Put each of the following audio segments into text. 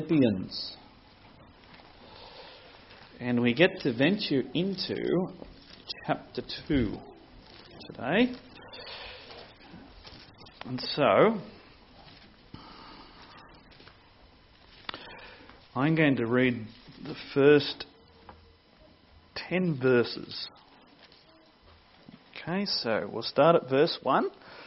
Philippians. And we get to venture into chapter 2 today. And so, I'm going to read the first 10 verses. Okay, so we'll start at verse 1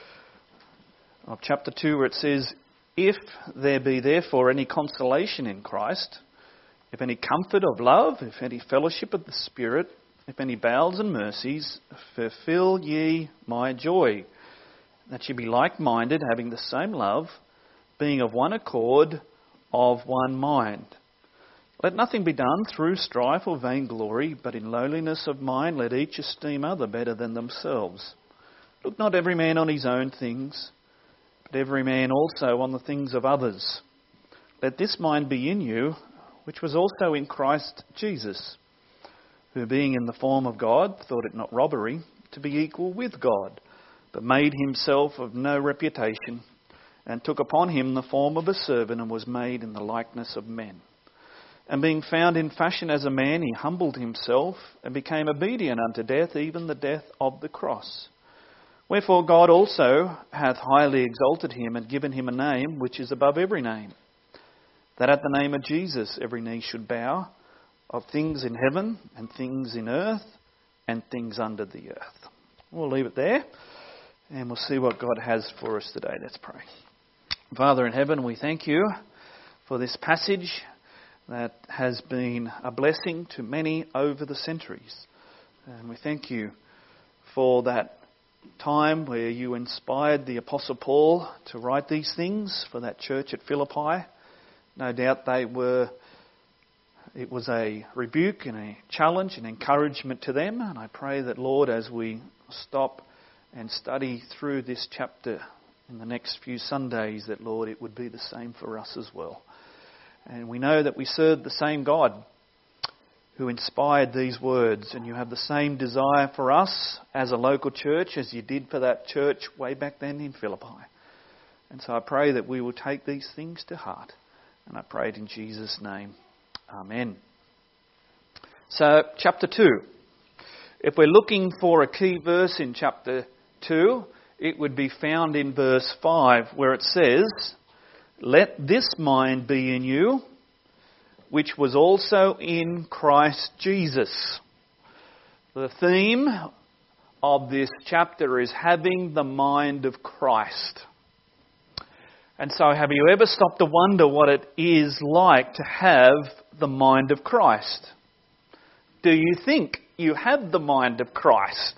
of chapter 2 where it says, "If there be therefore any consolation in Christ, if any comfort of love, if any fellowship of the Spirit, if any bowels and mercies, fulfill ye my joy, that ye be like-minded, having the same love, being of one accord, of one mind. Let nothing be done through strife or vainglory, but in lowliness of mind let each esteem other better than themselves. Look not every man on his own things, but every man also on the things of others. Let this mind be in you, which was also in Christ Jesus, who being in the form of God, thought it not robbery to be equal with God, but made himself of no reputation, and took upon him the form of a servant, and was made in the likeness of men. And being found in fashion as a man, he humbled himself, and became obedient unto death, even the death of the cross. Wherefore God also hath highly exalted him, and given him a name which is above every name, that at the name of Jesus every knee should bow, of things in heaven, and things in earth, and things under the earth." We'll leave it there, and we'll see what God has for us today. Let's pray. Father in heaven, we thank you for this passage that has been a blessing to many over the centuries. And we thank you for that time where you inspired the Apostle Paul to write these things for that church at Philippi. No doubt it was a rebuke and a challenge and encouragement to them. And I pray that, Lord, as we stop and study through this chapter in the next few Sundays, that, Lord, it would be the same for us as well. And we know that we serve the same God who inspired these words, and you have the same desire for us as a local church as you did for that church way back then in Philippi. And so I pray that we will take these things to heart. And I pray it in Jesus' name. Amen. So, chapter 2. If we're looking for a key verse in chapter 2, it would be found in verse 5, where it says, "Let this mind be in you, which was also in Christ Jesus." The theme of this chapter is having the mind of Christ. And so have you ever stopped to wonder what it is like to have the mind of Christ? Do you think you have the mind of Christ?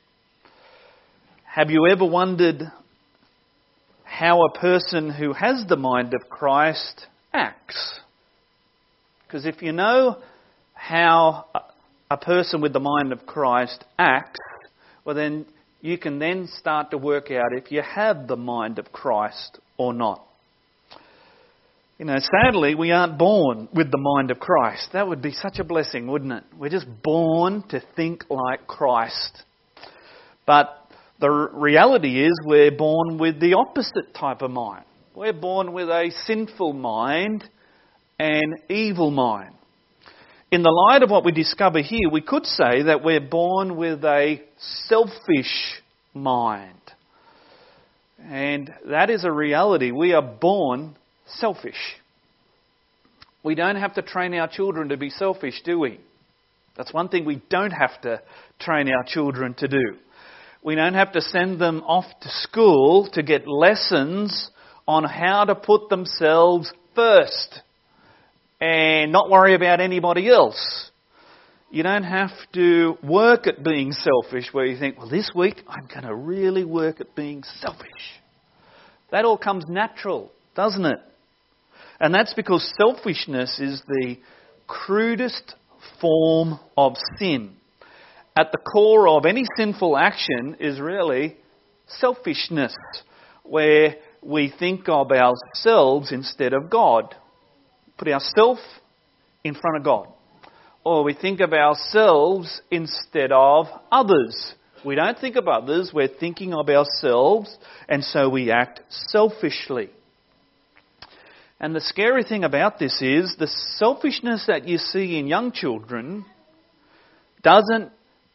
Have you ever wondered how a person who has the mind of Christ acts? Because if you know how a person with the mind of Christ acts, well then you can then start to work out if you have the mind of Christ or not. You know, sadly, we aren't born with the mind of Christ. That would be such a blessing, wouldn't it? We're just born to think like Christ. But the reality is we're born with the opposite type of mind. We're born with a sinful mind and evil mind. In the light of what we discover here, we could say that we're born with a selfish mind. And that is a reality. We are born selfish. We don't have to train our children to be selfish, do we? That's one thing we don't have to train our children to do. We don't have to send them off to school to get lessons on how to put themselves first and not worry about anybody else. You don't have to work at being selfish where you think, well, this week I'm going to really work at being selfish. That all comes natural, doesn't it? And that's because selfishness is the crudest form of sin. At the core of any sinful action is really selfishness, where we think of ourselves instead of God. Put ourselves in front of God. Or we think of ourselves instead of others. We don't think of others, we're thinking of ourselves, and so we act selfishly. And the scary thing about this is the selfishness that you see in young children doesn't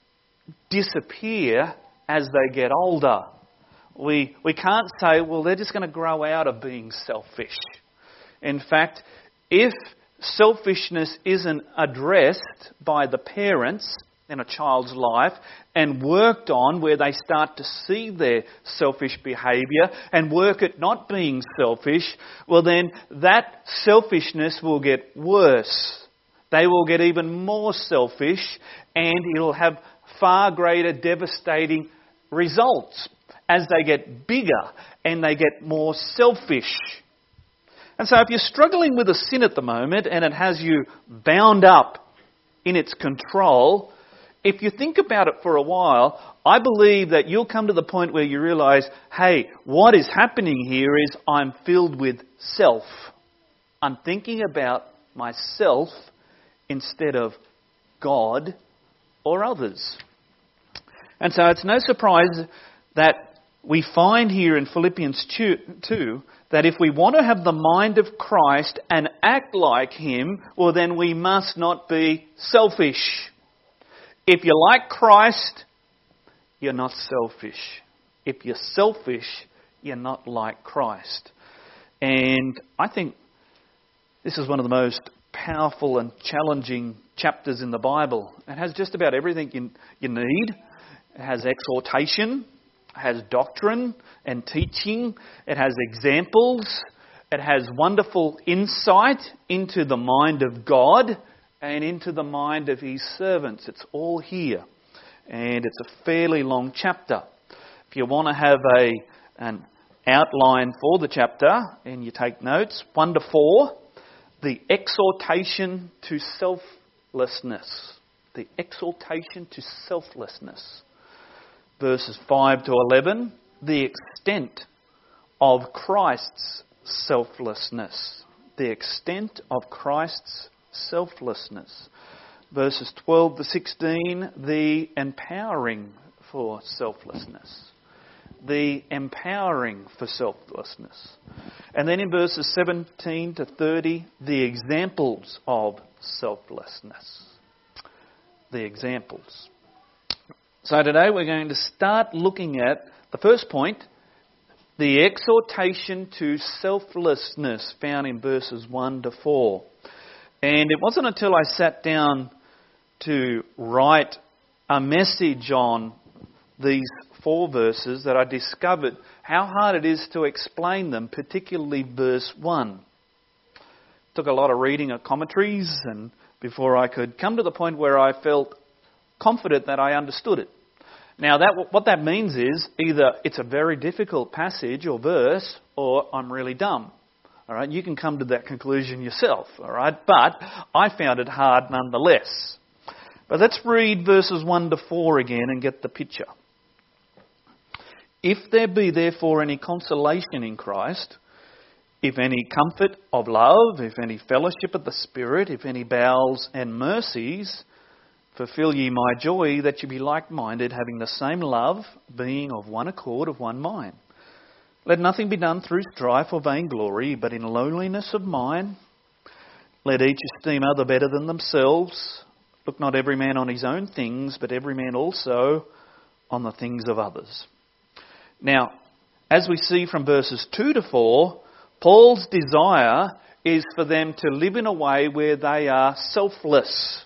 disappear as they get older. We can't say, well, they're just going to grow out of being selfish. In fact, if selfishness isn't addressed by the parents in a child's life and worked on where they start to see their selfish behaviour and work at not being selfish, well then that selfishness will get worse. They will get even more selfish and it'll have far greater devastating results as they get bigger and they get more selfish. And so if you're struggling with a sin at the moment and it has you bound up in its control, if you think about it for a while, I believe that you'll come to the point where you realise, hey, what is happening here is I'm filled with self. I'm thinking about myself instead of God or others. And so it's no surprise that we find here in Philippians 2 that if we want to have the mind of Christ and act like Him, well then we must not be selfish. If you're like Christ, you're not selfish. If you're selfish, you're not like Christ. And I think this is one of the most powerful and challenging chapters in the Bible. It has just about everything you need. It has exhortation, it has doctrine and teaching, it has examples, it has wonderful insight into the mind of God and into the mind of His servants. It's all here. And it's a fairly long chapter. If you want to have an outline for the chapter, and you take notes, 1 to 4, the exhortation to selflessness. The exhortation to selflessness. Verses 5 to 11, the extent of Christ's selflessness. The extent of Christ's selflessness. Verses 12 to 16, the empowering for selflessness. The empowering for selflessness. And then in verses 17 to 30, the examples of selflessness. The examples. So today we're going to start looking at the first point, the exhortation to selflessness found in verses 1 to 4. And it wasn't until I sat down to write a message on these 4 verses that I discovered how hard it is to explain them, particularly verse 1. Took a lot of reading of commentaries and before I could come to the point where I felt confident that I understood it. Now, what that means is either it's a very difficult passage or verse, or I'm really dumb. All right, you can come to that conclusion yourself. All right, but I found it hard nonetheless. But let's read verses 1 to 4 again and get the picture. If there be therefore any consolation in Christ, if any comfort of love, if any fellowship of the Spirit, if any bowels and mercies, fulfill ye my joy, that ye be like-minded, having the same love, being of one accord, of one mind. Let nothing be done through strife or vainglory, but in lowliness of mind. Let each esteem other better than themselves. Look not every man on his own things, but every man also on the things of others. Now, as we see from verses 2 to 4, Paul's desire is for them to live in a way where they are selfless.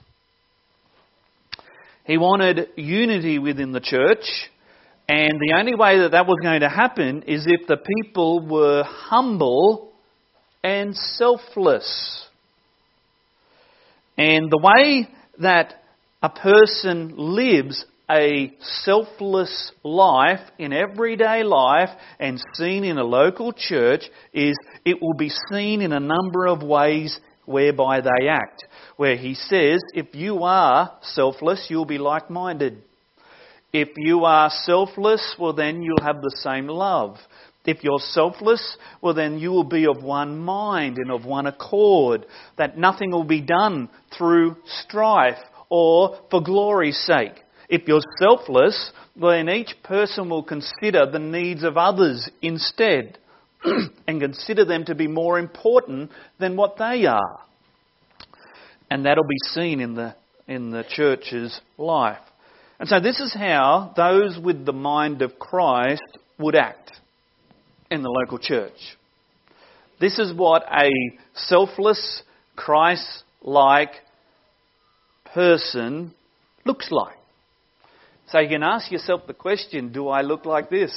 He wanted unity within the church, and the only way that was going to happen is if the people were humble and selfless. And the way that a person lives a selfless life in everyday life and seen in a local church is it will be seen in a number of ways whereby they act. Where he says, if you are selfless, you'll be like-minded. If you are selfless, well then you'll have the same love. If you're selfless, well then you will be of one mind and of one accord. That nothing will be done through strife or for glory's sake. If you're selfless, well then each person will consider the needs of others instead. and consider them to be more important than what they are. And that'll be seen in the church's life. And so this is how those with the mind of Christ would act in the local church. This is what a selfless, Christ-like person looks like. So you can ask yourself the question, do I look like this?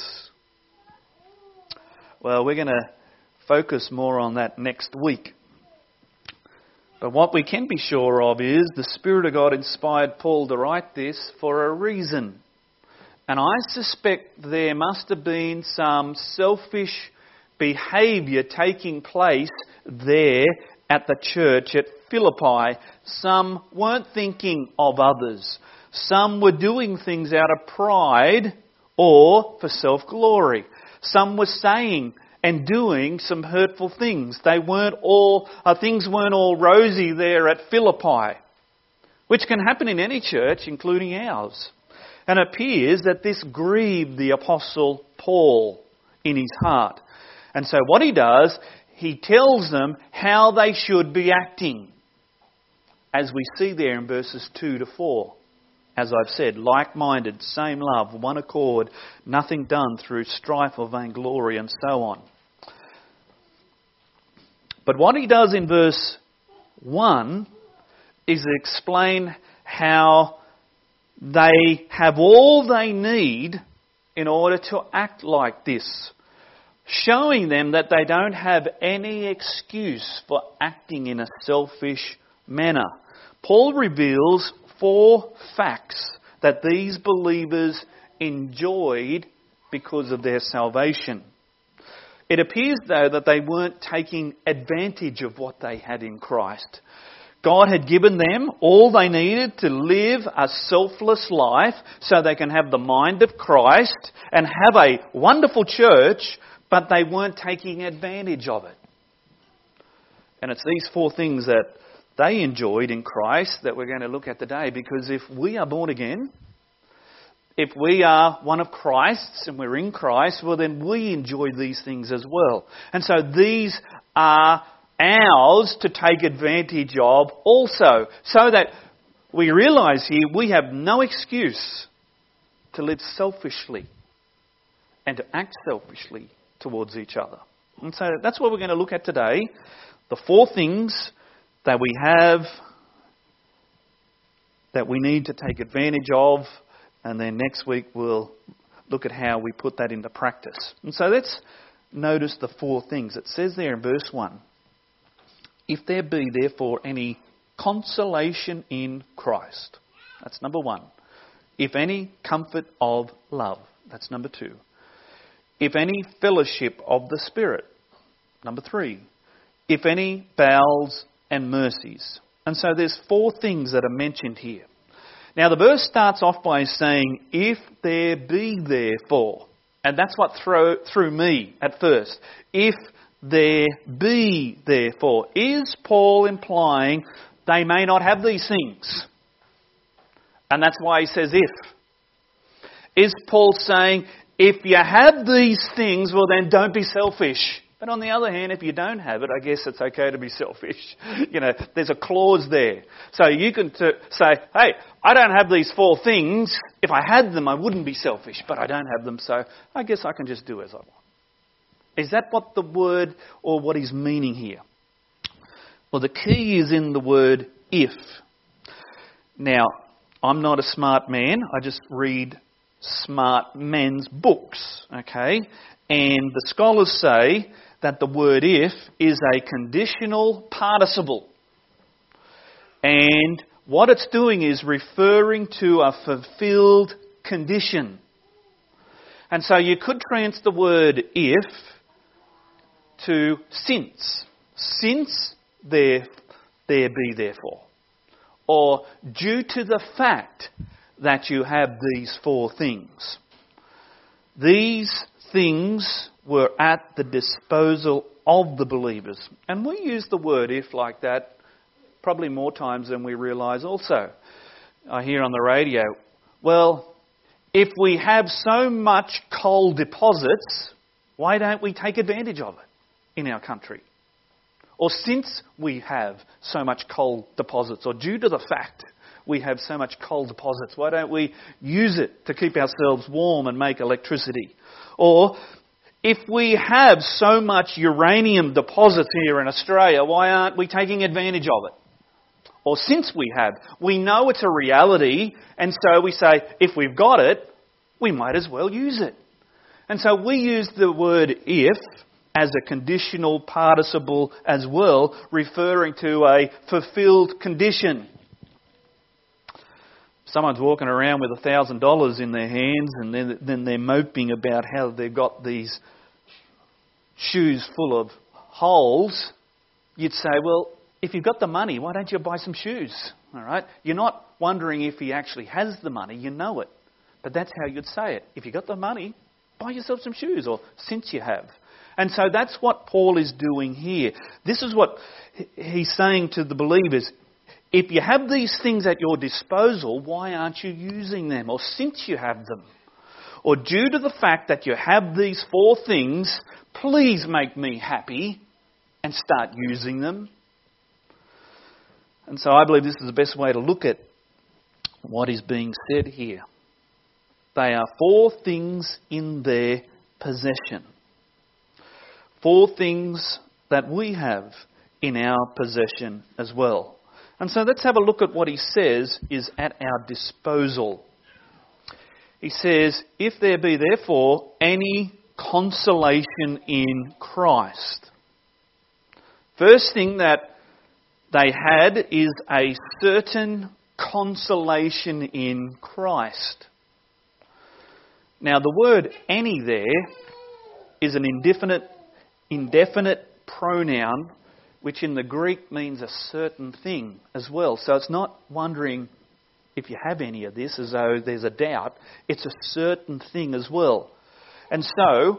Well, we're going to focus more on that next week. But what we can be sure of is the Spirit of God inspired Paul to write this for a reason. And I suspect there must have been some selfish behaviour taking place there at the church at Philippi. Some weren't thinking of others. Some were doing things out of pride or for self-glory. Some were saying and doing some hurtful things. Things weren't all rosy there at Philippi, which can happen in any church, including ours. And it appears that this grieved the Apostle Paul in his heart. And so what he does, he tells them how they should be acting, as we see there in verses 2 to 4. As I've said, like-minded, same love, one accord, nothing done through strife or vainglory, and so on. But what he does in verse 1 is explain how they have all they need in order to act like this, showing them that they don't have any excuse for acting in a selfish manner. Paul reveals 4 facts that these believers enjoyed because of their salvation. It appears, though, that they weren't taking advantage of what they had in Christ. God had given them all they needed to live a selfless life so they can have the mind of Christ and have a wonderful church, but they weren't taking advantage of it. And it's these 4 things that they enjoyed in Christ that we're going to look at today, because if we are born again, if we are one of Christ's and we're in Christ, well then we enjoy these things as well. And so these are ours to take advantage of also, so that we realise here we have no excuse to live selfishly and to act selfishly towards each other. And so that's what we're going to look at today. The 4 things that we have that we need to take advantage of, and then next week we'll look at how we put that into practice. And so let's notice the 4 things. It says there in verse 1, if there be therefore any consolation in Christ. That's number 1. If any comfort of love. That's number 2. If any fellowship of the Spirit. Number 3. If any bowels and mercies. And so there's 4 things that are mentioned here. Now the verse starts off by saying, if there be therefore. And that's what threw me at first. If there be therefore. Is Paul implying they may not have these things? And that's why he says if. Is Paul saying, if you have these things, well then don't be selfish? But on the other hand, if you don't have it, I guess it's okay to be selfish. There's a clause there. So you can say, hey, I don't have these 4 things. If I had them, I wouldn't be selfish, but I don't have them, so I guess I can just do as I want. Is that what the word or what he's meaning here? Well, the key is in the word if. Now, I'm not a smart man. I just read smart men's books, okay? And the scholars say that the word if is a conditional participle. And what it's doing is referring to a fulfilled condition. And so you could translate the word if to since. Since there be therefore. Or due to the fact that you have these 4 things. These things were at the disposal of the believers. And we use the word if like that probably more times than we realise also. I hear on the radio, well, if we have so much coal deposits, why don't we take advantage of it in our country? Or since we have so much coal deposits, or due to the fact we have so much coal deposits, why don't we use it to keep ourselves warm and make electricity? Or if we have so much uranium deposits here in Australia, why aren't we taking advantage of it? Or since we have, we know it's a reality, and so we say, if we've got it, we might as well use it. And so we use the word if as a conditional participle as well, referring to a fulfilled condition. Someone's walking around with $1,000 in their hands, and then they're moping about how they've got these shoes full of holes. You'd say, well, if you've got the money, why don't you buy some shoes? All right? You're not wondering if he actually has the money. You know it. But that's how you'd say it. If you've got the money, buy yourself some shoes, or since you have. And so that's what Paul is doing here. This is what he's saying to the believers. If you have these things at your disposal, why aren't you using them? Or since you have them, or due to the fact that you have these 4 things, please make me happy and start using them. And so I believe this is the best way to look at what is being said here. They are 4 things in their possession. 4 things that we have in our possession as well. And so let's have a look at what he says is at our disposal. He says, if there be therefore any consolation in Christ. First thing that they had is a certain consolation in Christ. Now the word any there is an indefinite pronoun, which in the Greek means a certain thing as well. So it's not wondering if you have any of this as though there's a doubt. It's a certain thing as well. And so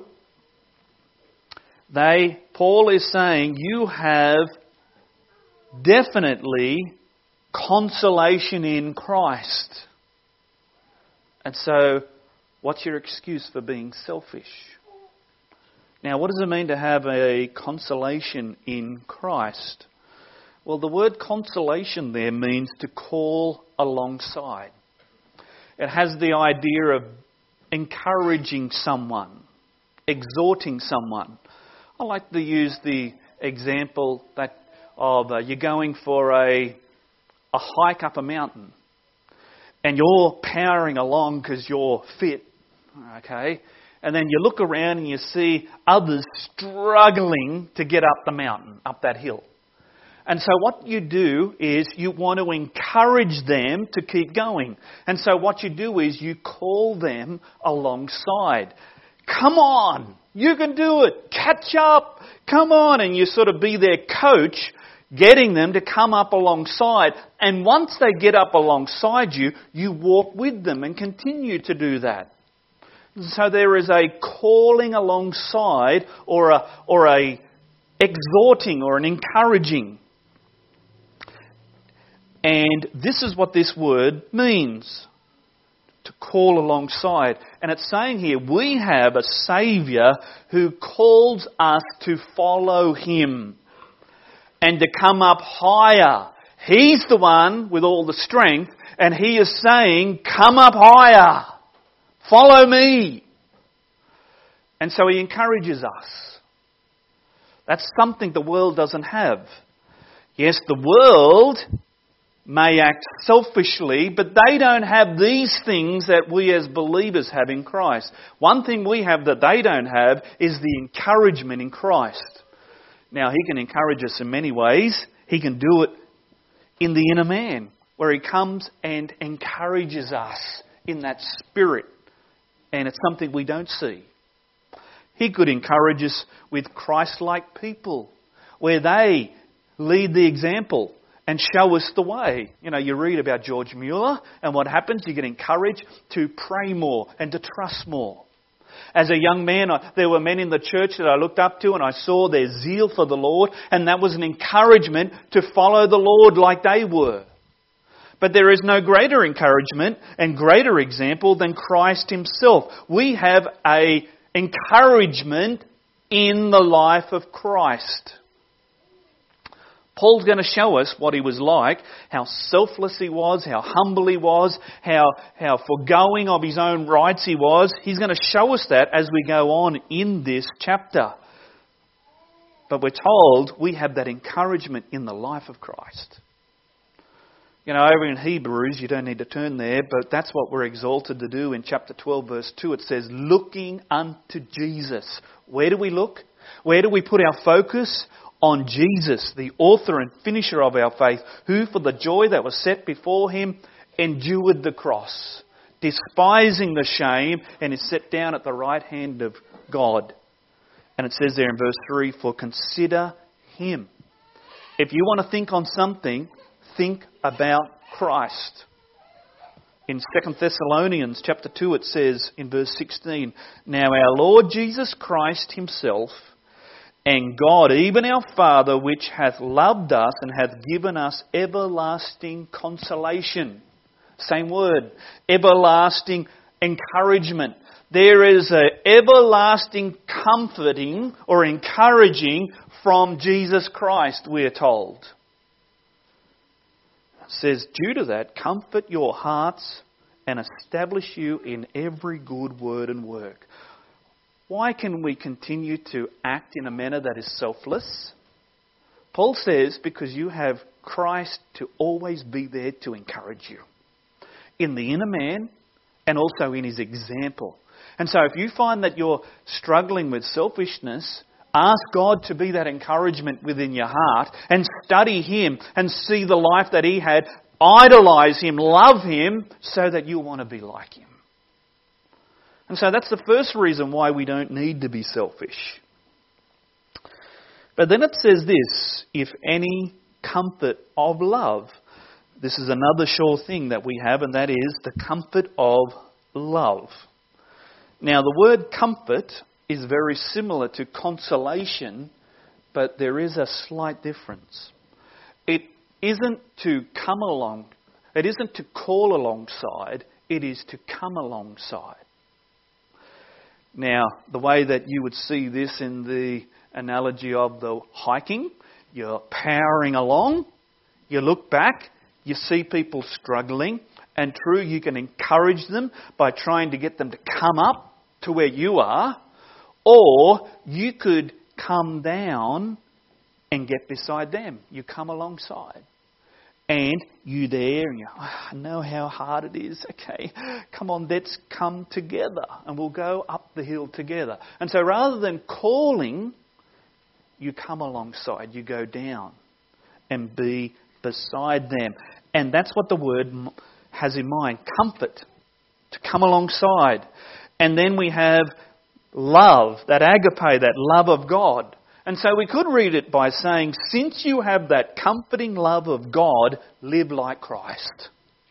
Paul is saying you have definitely consolation in Christ. And so what's your excuse for being selfish? Now, what does it mean to have a consolation in Christ? Well, the word consolation there means to call alongside. It has the idea of encouraging someone, exhorting someone. I like to use the example of you're going for a hike up a mountain and you're powering along because you're fit, okay? And then you look around and you see others struggling to get up the mountain, up that hill. And so what you do is you want to encourage them to keep going. And so what you do is you call them alongside. Come on, you can do it. Catch up. Come on. And you sort of be their coach, getting them to come up alongside. And once they get up alongside you, you walk with them and continue to do that. So there is a calling alongside or a exhorting or an encouraging. And this is what this word means, to call alongside. And it's saying here, we have a Saviour who calls us to follow Him and to come up higher. He's the one with all the strength, and He is saying, come up higher. Follow me. And so He encourages us. That's something the world doesn't have. Yes, the world may act selfishly, but they don't have these things that we as believers have in Christ. One thing we have that they don't have is the encouragement in Christ. Now, He can encourage us in many ways. He can do it in the inner man, where He comes and encourages us in that spirit. And it's something we don't see. He could encourage us with Christ-like people, where they lead the example and show us the way. You know, you read about George Mueller, and what happens? You get encouraged to pray more and to trust more. As a young man, there were men in the church that I looked up to, and I saw their zeal for the Lord, and that was an encouragement to follow the Lord like they were. But there is no greater encouragement and greater example than Christ Himself. We have an encouragement in the life of Christ. Paul's going to show us what he was like, how selfless he was, how humble he was, how forgoing of his own rights he was. He's going to show us that as we go on in this chapter. But we're told we have that encouragement in the life of Christ. You know, over in Hebrews, you don't need to turn there, but that's what we're exalted to do in chapter 12, verse 2. It says, looking unto Jesus. Where do we look? Where do we put our focus? On Jesus, the author and finisher of our faith, who for the joy that was set before him endured the cross, despising the shame, and is set down at the right hand of God. And it says there in verse 3, for consider him. If you want to think on something, think about Christ. In 2 Thessalonians chapter 2 it says in verse 16, now our Lord Jesus Christ himself, and God, even our Father, which hath loved us and hath given us everlasting consolation. Same word, everlasting encouragement. There is an everlasting comforting or encouraging from Jesus Christ, we are told. It says, due to that, comfort your hearts and establish you in every good word and work. Why can we continue to act in a manner that is selfless? Paul says, because you have Christ to always be there to encourage you. In the inner man and also in his example. And so if you find that you're struggling with selfishness, ask God to be that encouragement within your heart and study him and see the life that he had. Idolise him, love him, so that you'll want to be like him. And so that's the first reason why we don't need to be selfish. But then it says this, if any comfort of love. This is another sure thing that we have, and that is the comfort of love. Now the word comfort is very similar to consolation, but there is a slight difference. It isn't to come along, it isn't to call alongside, it is to come alongside. Now, the way that you would see this in the analogy of the hiking, you're powering along, you look back, you see people struggling, and true, you can encourage them by trying to get them to come up to where you are, or you could come down and get beside them. You come alongside. And you there, and you, I know how hard it is. Okay, come on, let's come together and we'll go up the hill together. And so rather than calling, you come alongside, you go down and be beside them. And that's what the word has in mind, comfort, to come alongside. And then we have love, that agape, that love of God. And so we could read it by saying, since you have that comforting love of God, live like Christ.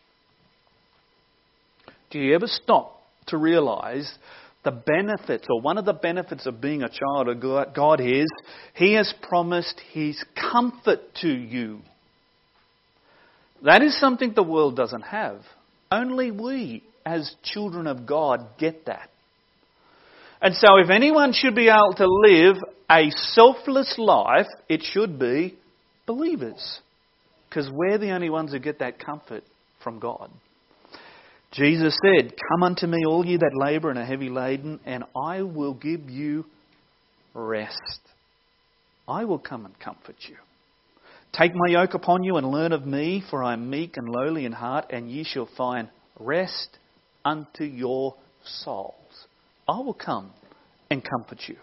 Do you ever stop to realise the benefits, or one of the benefits of being a child of God is, he has promised his comfort to you. That is something the world doesn't have. Only we, as children of God, get that. And so if anyone should be able to live a selfless life, it should be believers. Because we're the only ones who get that comfort from God. Jesus said, come unto me all ye that labour and are heavy laden, and I will give you rest. I will come and comfort you. Take my yoke upon you and learn of me, for I am meek and lowly in heart, and ye shall find rest unto your souls. I will come and comfort you.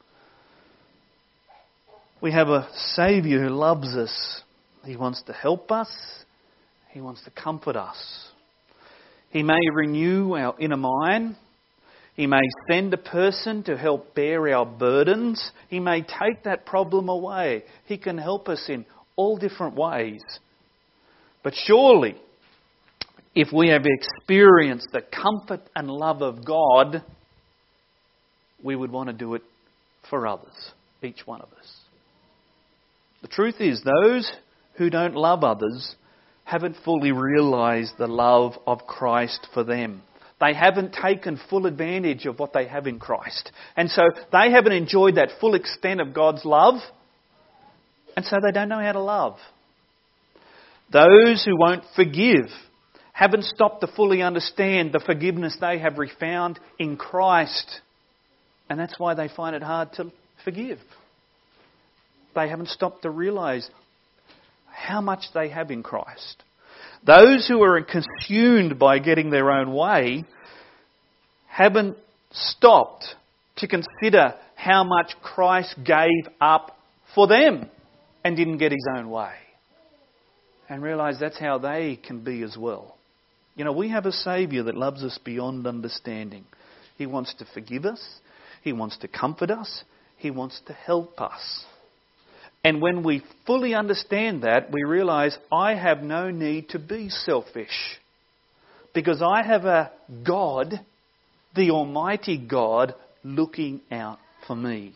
We have a Saviour who loves us. He wants to help us. He wants to comfort us. He may renew our inner mind. He may send a person to help bear our burdens. He may take that problem away. He can help us in all different ways. But surely, if we have experienced the comfort and love of God, we would want to do it for others, each one of us. The truth is, those who don't love others haven't fully realised the love of Christ for them. They haven't taken full advantage of what they have in Christ. And so they haven't enjoyed that full extent of God's love. And so they don't know how to love. Those who won't forgive haven't stopped to fully understand the forgiveness they have found in Christ. And that's why they find it hard to forgive. They haven't stopped to realise how much they have in Christ. Those who are consumed by getting their own way haven't stopped to consider how much Christ gave up for them and didn't get his own way. And realise that's how they can be as well. You know, we have a Saviour that loves us beyond understanding. He wants to forgive us. He wants to comfort us. He wants to help us. And when we fully understand that, we realise I have no need to be selfish. Because I have a God, the Almighty God, looking out for me.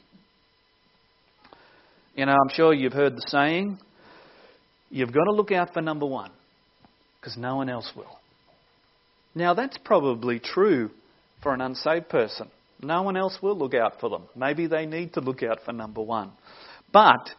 You know, I'm sure you've heard the saying, you've got to look out for number one, because no one else will. Now that's probably true for an unsaved person. No one else will look out for them. Maybe they need to look out for number one. But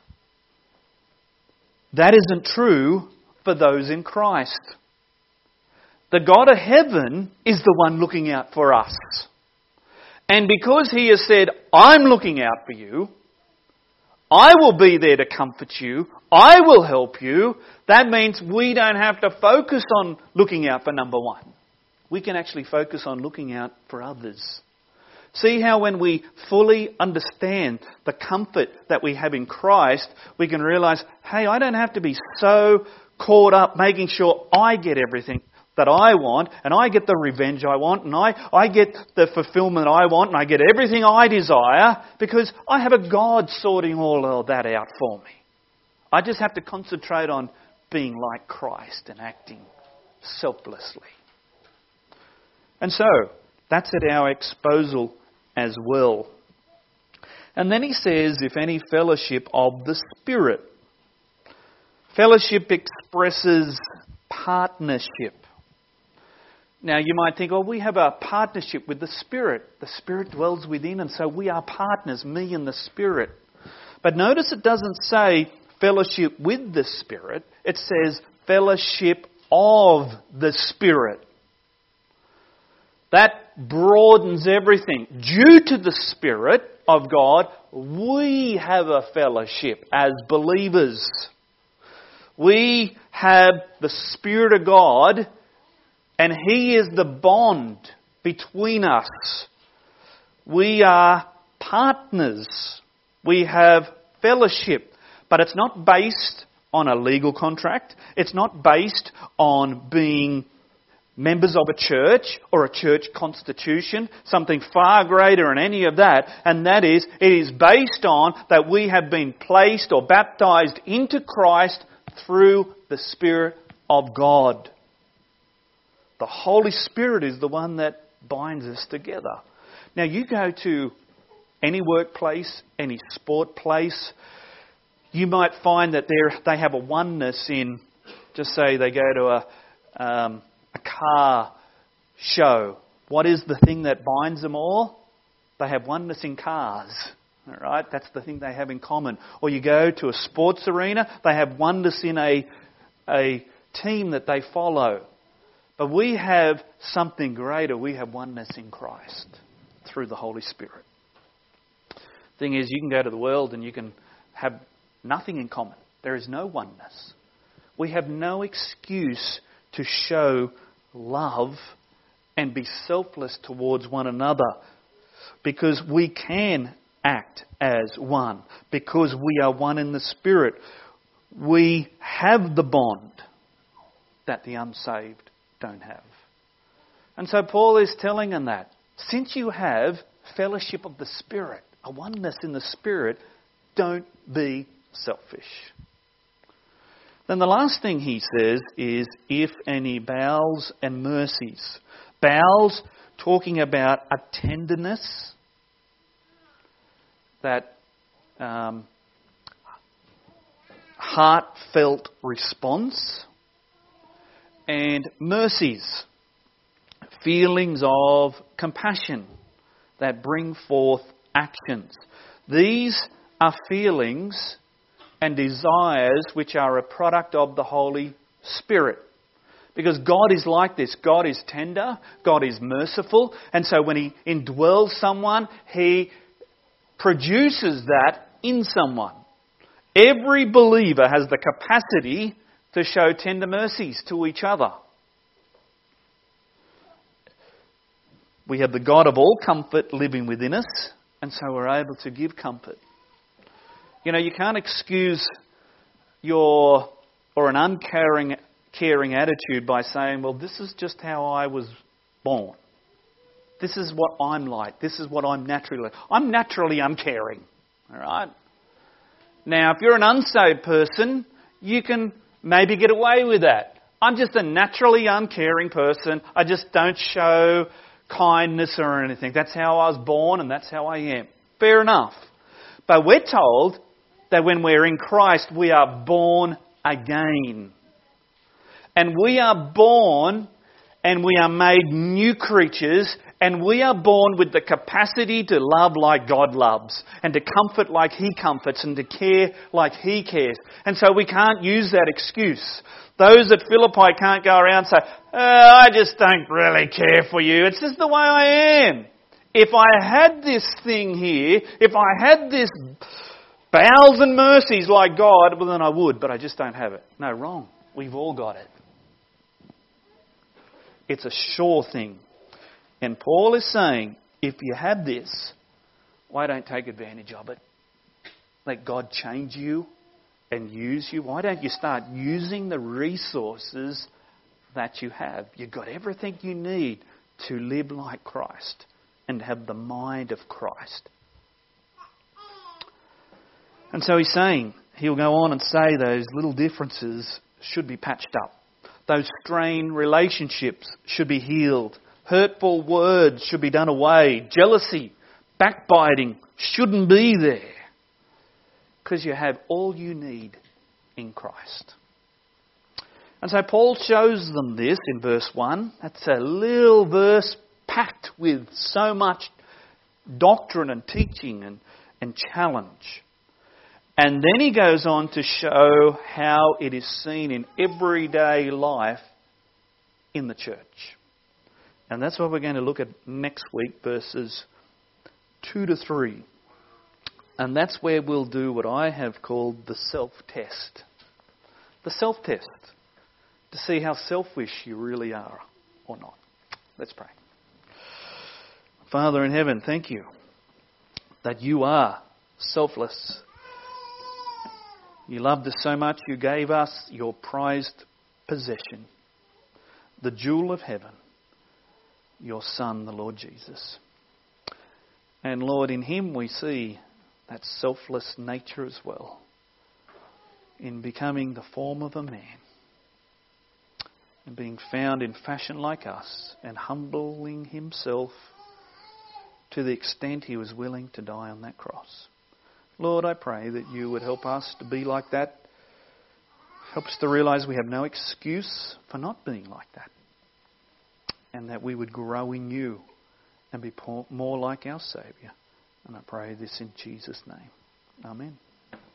that isn't true for those in Christ. The God of heaven is the one looking out for us. And because he has said, I'm looking out for you, I will be there to comfort you, I will help you, that means we don't have to focus on looking out for number one. We can actually focus on looking out for others. See how when we fully understand the comfort that we have in Christ, we can realise, hey, I don't have to be so caught up making sure I get everything that I want, and I get the revenge I want, and I get the fulfilment I want, and I get everything I desire, because I have a God sorting all of that out for me. I just have to concentrate on being like Christ and acting selflessly. And so, that's at our disposal as well. And then he says, if any fellowship of the Spirit. Fellowship expresses partnership. Now you might think, oh, we have a partnership with the Spirit. The Spirit dwells within, and so we are partners, me and the Spirit. But notice it doesn't say fellowship with the Spirit. It says fellowship of the Spirit. That broadens everything. Due to the Spirit of God, we have a fellowship as believers. We have the Spirit of God, and He is the bond between us. We are partners. We have fellowship. But it's not based on a legal contract. It's not based on being members of a church or a church constitution, something far greater than any of that, and that is, it is based on that we have been placed or baptised into Christ through the Spirit of God. The Holy Spirit is the one that binds us together. Now you go to any workplace, any sport place, you might find that they have a oneness in, just say they go to a car show. What is the thing that binds them all? They have oneness in cars. All right, that's the thing they have in common. Or you go to a sports arena, they have oneness in a team that they follow. But we have something greater. We have oneness in Christ through the Holy Spirit. Thing is, you can go to the world and you can have nothing in common. There is no oneness. We have no excuse to show love and be selfless towards one another, because we can act as one, because we are one in the Spirit. We have the bond that the unsaved don't have. And so Paul is telling them that since you have fellowship of the Spirit, a oneness in the Spirit, don't be selfish. Then the last thing he says is, if any bowels and mercies. Bowels, talking about a tenderness, that heartfelt response, and mercies, feelings of compassion that bring forth actions. These are feelings and desires which are a product of the Holy Spirit. Because God is like this. God is tender. God is merciful. And so when He indwells someone, He produces that in someone. Every believer has the capacity to show tender mercies to each other. We have the God of all comfort living within us, and so we're able to give comfort. You know, you can't excuse an uncaring attitude by saying, well, this is just how I was born. This is what I'm like. This is what I'm naturally like. I'm naturally uncaring. All right? Now, if you're an unsaved person, you can maybe get away with that. I'm just a naturally uncaring person. I just don't show kindness or anything. That's how I was born and that's how I am. Fair enough. But we're told that when we're in Christ, we are born again. And we are born and we are made new creatures, and we are born with the capacity to love like God loves, and to comfort like He comforts, and to care like He cares. And so we can't use that excuse. Those at Philippi can't go around and say, I just don't really care for you. It's just the way I am. If I had this thing here, if I had this bowels and mercies like God, well then I would, but I just don't have it. No, wrong. We've all got it. It's a sure thing. And Paul is saying, if you have this, why don't take advantage of it? Let God change you and use you. Why don't you start using the resources that you have? You've got everything you need to live like Christ and have the mind of Christ. And so he's saying, he'll go on and say those little differences should be patched up. Those strained relationships should be healed. Hurtful words should be done away. Jealousy, backbiting shouldn't be there. Because you have all you need in Christ. And so Paul shows them this in verse 1. That's a little verse packed with so much doctrine and teaching and challenge. And then he goes on to show how it is seen in everyday life in the church. And that's what we're going to look at next week, verses 2 to 3. And that's where we'll do what I have called the self-test. The self-test. To see how selfish you really are or not. Let's pray. Father in heaven, thank you that you are selfless. You loved us so much, you gave us your prized possession, the jewel of heaven, your Son, the Lord Jesus. And Lord, in Him we see that selfless nature as well, in becoming the form of a man, and being found in fashion like us, and humbling Himself to the extent He was willing to die on that cross. Lord, I pray that you would help us to be like that. Help us to realise we have no excuse for not being like that. And that we would grow in you and be more like our Saviour. And I pray this in Jesus' name. Amen.